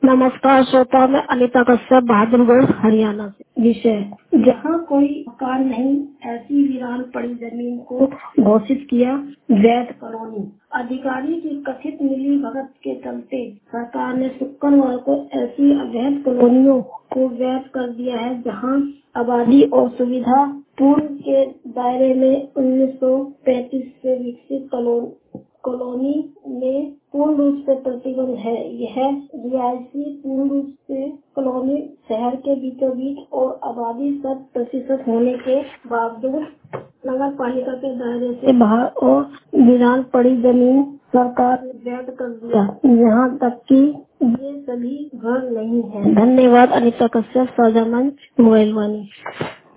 नमस्कार श्रोता, मैं अनिता कश्यप, बहादुरगढ़, हरियाणा से। विषय: जहाँ कोई मकान नहीं, ऐसी वीरान पड़ी जमीन को घोषित किया वैध कॉलोनी। अधिकारी की कथित मिली भगत के चलते सरकार ने शुक्रवार को ऐसी अवैध कॉलोनियों को वैध कर दिया है, जहाँ आबादी और सुविधा पूर्व के दायरे में 1935 से विकसित कॉलोनी में पूर्ण रूप से प्रतिबंध है। यह रिहायशी पूर्ण रूप से कॉलोनी शहर के बीचों बीच और आबादी 100% होने के बावजूद नगर पालिका के दायरे से बाहर और वीरान पड़ी जमीन सरकार ने वैध कर दिया, यहाँ तक कि ये सभी घर नहीं है। धन्यवाद। अनिता कश्यप, साझा मंच, मोबाइल वाणी।